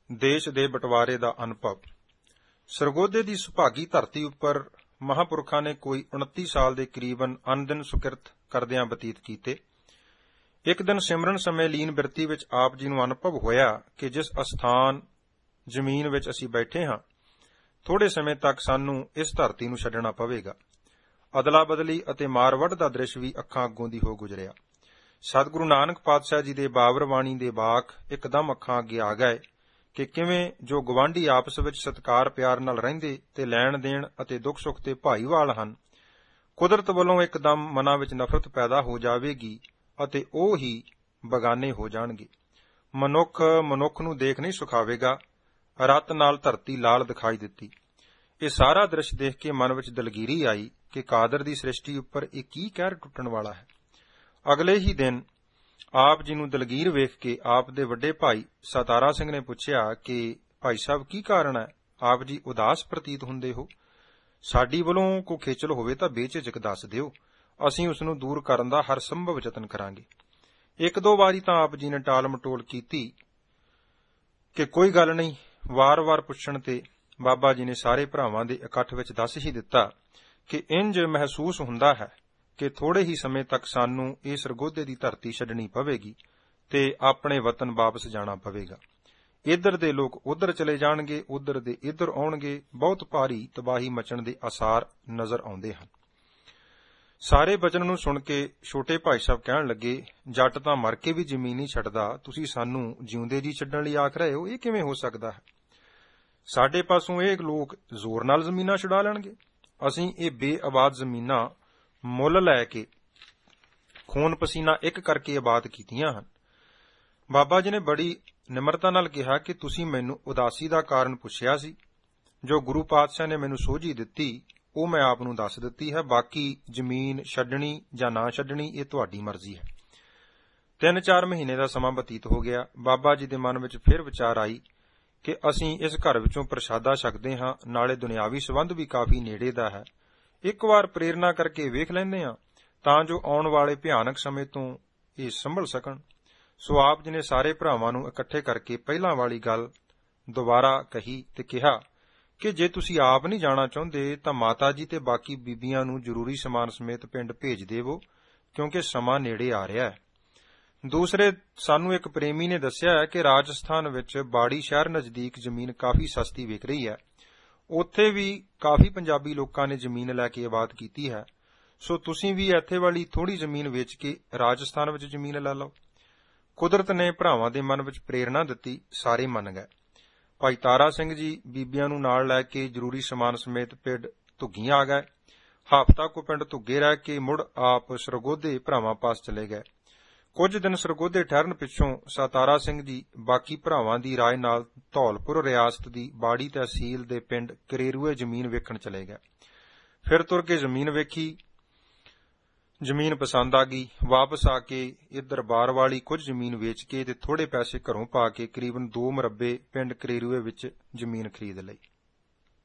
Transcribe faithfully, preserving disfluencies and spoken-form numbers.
ਦੇਸ਼ ਦੇ ਬਟਵਾਰੇ ਦਾ ਅਨੁਭਵ। ਸਰਗੋਧੇ ਦੀ ਸੁਭਾਗੀ ਧਰਤੀ ਉੱਪਰ ਮਹਾਂਪੁਰਖਾਂ ਨੇ ਕੋਈ ਉਨੱਤੀ ਸਾਲ ਦੇ ਕਰੀਬਨ ਅਨਦਿਨ ਸੁਕਿਰਤ ਕਰਦਿਆਂ ਬਤੀਤ ਕੀਤੇ। ਇੱਕ ਦਿਨ ਸਿਮਰਨ ਸਮੇਂ ਲੀਨ ਬਿਰਤੀ ਵਿੱਚ ਆਪ ਜੀ ਨੂੰ ਅਨੁਭਵ ਹੋਇਆ ਕਿ ਜਿਸ ਅਸਥਾਨ ਜ਼ਮੀਨ ਵਿੱਚ ਅਸੀਂ ਬੈਠੇ ਹਾਂ, ਥੋੜੇ ਸਮੇਂ ਤੱਕ ਸਾਨੂੰ ਇਸ ਧਰਤੀ ਨੂੰ ਛੱਡਣਾ ਪਵੇਗਾ। ਅਦਲਾ ਬਦਲੀ ਅਤੇ ਮਾਰਵੱਢ ਦਾ ਦ੍ਰਿਸ਼ ਵੀ ਅੱਖਾਂ ਅੱਗੋਂ ਦੀ ਹੋ ਗੁਜਰਿਆ। ਸਤਿਗੁਰੂ ਨਾਨਕ ਪਾਤਸ਼ਾਹ ਜੀ ਦੇ ਬਾਬਰ ਬਾਣੀ ਦੇ ਬਾਖ ਇੱਕਦਮ ਅੱਖਾਂ ਅੱਗੇ ਆ ਗਏ ਕਿ ਕਿਵੇਂ ਜੋ ਗਵਾਂਢੀ ਆਪਸ ਵਿੱਚ ਸਤਿਕਾਰ ਪਿਆਰ ਨਾਲ ਰਹਿੰਦੇ ਤੇ ਲੈਣ ਦੇਣ ਅਤੇ ਦੁੱਖ ਸੁੱਖ ਤੇ ਭਾਈਵਾਲ ਹਨ, ਕੁਦਰਤ ਵੱਲੋਂ ਇੱਕਦਮ ਮਨਾਂ ਵਿੱਚ ਨਫ਼ਰਤ ਪੈਦਾ ਹੋ ਜਾਵੇਗੀ ਅਤੇ ਉਹ ਹੀ ਬਗਾਨੇ ਹੋ ਜਾਣਗੇ। ਮਨੁੱਖ ਮਨੁੱਖ ਨੂੰ ਦੇਖ ਨਹੀਂ ਸੁਖਾਵੇਗਾ। ਰਤ ਨਾਲ ਧਰਤੀ ਲਾਲ ਦਿਖਾਈ ਦਿੱਤੀ। ਇਹ ਸਾਰਾ ਦ੍ਰਿਸ਼ ਦੇਖ ਕੇ ਮਨ ਵਿੱਚ ਦਲਗੀਰੀ ਆਈ ਕਿ ਕਾਦਰ ਦੀ ਸ੍ਰਿਸ਼ਟੀ ਉੱਪਰ ਇਹ ਕੀ ਕਹਿਰ ਟੁੱਟਣ ਵਾਲਾ ਹੈ। ਅਗਲੇ ਹੀ ਦਿਨ ਆਪ ਜੀ ਨੂੰ ਦਲਗੀਰ ਵੇਖ ਕੇ ਆਪ ਦੇ ਵੱਡੇ ਭਾਈ ਸਤਾਰਾ ਸਿੰਘ ਨੇ ਪੁੱਛਿਆ ਕਿ ਭਾਈ ਸਾਹਿਬ ਕੀ ਕਾਰਨ ਹੈ, ਆਪ ਜੀ ਉਦਾਸ ਪ੍ਰਤੀਤ ਹੁੰਦੇ ਹੋ। ਸਾਡੀ ਵੱਲੋਂ ਕੋਈ ਖੇਚਲ ਹੋਵੇ ਤਾਂ ਬੇਝਿਜਕ ਦੱਸ ਦਿਓ, ਅਸੀਂ ਉਸ ਨੂੰ ਦੂਰ ਕਰਨ ਦਾ ਹਰ ਸੰਭਵ ਯਤਨ ਕਰਾਂਗੇ। ਇੱਕ ਦੋ ਵਾਰੀ ਤਾਂ ਆਪ ਜੀ ਨੇ ਟਾਲ ਮਟੋਲ ਕੀਤੀ ਕਿ ਕੋਈ ਗੱਲ ਨਹੀਂ। ਵਾਰ-ਵਾਰ ਪੁੱਛਣ ਤੇ ਬਾਬਾ ਜੀ ਨੇ ਸਾਰੇ ਭਰਾਵਾਂ ਦੇ ਇਕੱਠ ਵਿੱਚ ਦੱਸ ਹੀ ਦਿੱਤਾ ਕਿ ਇੰਜ ਮਹਿਸੂਸ ਹੁੰਦਾ ਹੈ ਕਿ ਥੋੜੇ ਹੀ ਸਮੇਂ ਤੱਕ ਸਾਨੂੰ ਇਹ ਸਰਗੋਧੇ ਦੀ ਧਰਤੀ ਛੱਡਣੀ ਪਵੇਗੀ ਤੇ ਆਪਣੇ ਵਤਨ ਵਾਪਸ ਜਾਣਾ ਪਵੇਗਾ। ਇੱਧਰ ਦੇ ਲੋਕ ਉੱਧਰ ਚਲੇ ਜਾਣਗੇ, ਉੱਧਰ ਦੇ ਇੱਧਰ ਆਉਣਗੇ। ਬਹੁਤ ਭਾਰੀ ਤਬਾਹੀ ਮਚਣ ਦੇ ਆਸਾਰ ਨਜ਼ਰ ਆਉਂਦੇ ਹਨ। ਸਾਰੇ ਬਚਨ ਨੂੰ ਸੁਣ ਕੇ ਛੋਟੇ ਭਾਈ ਸਾਹਿਬ ਕਹਿਣ ਲੱਗੇ, ਜੱਟ ਤਾਂ ਮਰ ਕੇ ਵੀ ਜ਼ਮੀਨ ਨਹੀਂ ਛੱਡਦਾ, ਤੁਸੀਂ ਸਾਨੂੰ ਜਿਉਂਦੇ ਜੀ ਛੱਡਣ ਲਈ ਆਖ ਰਹੇ ਹੋ, ਇਹ ਕਿਵੇਂ ਹੋ ਸਕਦਾ ਹੈ? ਸਾਡੇ ਪਾਸੋਂ ਇਹ ਲੋਕ ਜ਼ੋਰ ਨਾਲ ਜ਼ਮੀਨਾਂ ਛੁਡਾ ਲੈਣਗੇ। ਅਸੀਂ ਇਹ ਬੇਆਬਾਦ ਜ਼ਮੀਨਾਂ ਮੁੱਲ ਲੈ ਕੇ ਖੂਨ ਪਸੀਨਾ ਇੱਕ ਕਰਕੇ ਆਬਾਦ ਕੀਤੀਆਂ ਹਨ। ਬਾਬਾ ਜੀ ਨੇ ਬੜੀ ਨਿਮਰਤਾ ਨਾਲ ਕਿਹਾ ਕਿ ਤੁਸੀਂ ਮੈਨੂੰ ਉਦਾਸੀ ਦਾ ਕਾਰਨ ਪੁੱਛਿਆ ਸੀ। ਜੋ ਗੁਰੂ ਪਾਤਸ਼ਾਹ ਨੇ ਮੈਨੂੰ ਸੋਝੀ ਦਿੱਤੀ ਉਹ ਮੈਂ ਆਪ ਨੂੰ ਦੱਸ ਦਿੱਤੀ ਹੈ। ਬਾਕੀ ਜ਼ਮੀਨ ਛੱਡਣੀ ਜਾਂ ਨਾ ਛੱਡਣੀ ਇਹ ਤੁਹਾਡੀ ਮਰਜ਼ੀ ਹੈ। ਤਿੰਨ ਚਾਰ ਮਹੀਨੇ ਦਾ ਸਮਾਂ ਬਤੀਤ ਹੋ ਗਿਆ। ਬਾਬਾ ਜੀ ਦੇ ਮਨ ਵਿੱਚ ਫਿਰ ਵਿਚਾਰ ਆਈ ਕਿ ਅਸੀਂ ਇਸ ਘਰ ਵਿੱਚੋਂ ਪ੍ਰਸ਼ਾਦਾ ਛਕਦੇ ਹਾਂ, ਨਾਲੇ ਦੁਨਿਆਵੀ ਸੰਬੰਧ ਵੀ ਕਾਫੀ ਨੇੜੇ ਦਾ ਹੈ। ਇੱਕ ਵਾਰ ਪ੍ਰੇਰਨਾ ਕਰਕੇ ਵੇਖ ਲੈਂਦੇ ਹਾਂ ਤਾਂ ਜੋ ਆਉਣ ਵਾਲੇ ਭਿਆਨਕ ਸਮੇਂ ਤੋਂ ਇਹ ਸੰਭਲ ਸਕਣ। ਸੋ ਆਪ ਜੀ ਨੇ ਸਾਰੇ ਭਰਾਵਾਂ ਨੂੰ ਇਕੱਠੇ ਕਰਕੇ ਪਹਿਲਾਂ ਵਾਲੀ ਗੱਲ ਦੁਬਾਰਾ ਕਹੀ ਤੇ ਕਿਹਾ ਕਿ ਜੇ ਤੁਸੀਂ ਆਪ ਨਹੀਂ ਜਾਣਾ ਚਾਹੁੰਦੇ ਤਾਂ ਮਾਤਾ ਜੀ ਤੇ ਬਾਕੀ ਬੀਬੀਆਂ ਨੂੰ ਜ਼ਰੂਰੀ ਸਮਾਨ ਸਮੇਤ ਪਿੰਡ ਭੇਜ ਦੇਵੋ, ਕਿਉਂਕਿ ਸਮਾਂ ਨੇੜੇ ਆ ਰਿਹਾ ਹੈ। ਦੂਸਰੇ, ਸਾਨੂੰ ਇੱਕ ਪ੍ਰੇਮੀ ਨੇ ਦੱਸਿਆ ਹੈ ਕਿ ਰਾਜਸਥਾਨ ਵਿੱਚ ਬਾੜੀ ਸ਼ਹਿਰ ਨਜ਼ਦੀਕ ਜ਼ਮੀਨ ਕਾਫੀ ਸਸਤੀ ਵਿਕ ਰਹੀ ਹੈ। ਉੱਥੇ ਵੀ ਕਾਫੀ ਪੰਜਾਬੀ ਲੋਕਾਂ ਨੇ ਜ਼ਮੀਨ ਲੈ ਕੇ ਆਬਾਦ ਕੀਤੀ ਹੈ। ਸੋ ਤੁਸੀਂ ਵੀ ਇੱਥੇ ਵਾਲੀ ਥੋੜੀ ਜ਼ਮੀਨ ਵੇਚ ਕੇ ਰਾਜਸਥਾਨ ਵਿੱਚ ਜ਼ਮੀਨ ਲੈ ਲਓ। ਕੁਦਰਤ ਨੇ ਭਰਾਵਾਂ ਦੇ ਮਨ ਵਿੱਚ ਪ੍ਰੇਰਨਾ ਦਿੱਤੀ, ਸਾਰੇ ਮੰਨ ਗਏ। ਭਾਈ ਤਾਰਾ ਸਿੰਘ ਜੀ ਬੀਬੀਆਂ ਨੂੰ ਨਾਲ ਲੈ ਕੇ ਜ਼ਰੂਰੀ ਸਮਾਨ ਸਮੇਤ ਪਿੰਡ ਧੁੱਗੀ ਆ ਗਏ। ਹਫ਼ਤਾ ਕੋ ਪਿੰਡ ਧੁੱਗੇ ਰਹਿ ਕੇ ਮੁੜ ਆਪ ਸਰਗੋਧੇ ਭਰਾਵਾਂ ਪਾਸ ਚਲੇ ਗਏ। ਕੁਝ ਦਿਨ ਸਰਗੋਧੇ ਠਹਿਰਨ ਪਿੱਛੋਂ ਸਤਾਰਾ ਸਿੰਘ ਜੀ ਬਾਕੀ ਭਰਾਵਾਂ ਦੀ ਰਾਏ ਨਾਲ ਧੌਲਪੁਰ ਰਿਆਸਤ ਦੀ ਬਾੜੀ ਤਹਿਸੀਲ ਦੇ ਪਿੰਡ ਕਰੇਰੂਏ ਜ਼ਮੀਨ ਵੇਖਣ ਚਲੇ ਗਏ। ਫਿਰ ਤੁਰ ਕੇ ਜ਼ਮੀਨ ਵੇਖੀ, ਜ਼ਮੀਨ ਪਸੰਦ ਆ ਗਈ। ਵਾਪਸ ਆ ਕੇ ਇੱਧਰ ਬਾਰ ਵਾਲੀ ਕੁਝ ਜ਼ਮੀਨ ਵੇਚ ਕੇ ਤੇ ਥੋੜੇ ਪੈਸੇ ਘਰੋਂ ਪਾ ਕੇ ਕਰੀਬਨ ਦੋ ਮੁਰੱਬੇ ਪਿੰਡ ਕਰੇਰੂਏ ਵਿੱਚ ਜ਼ਮੀਨ ਖਰੀਦ ਲਈ।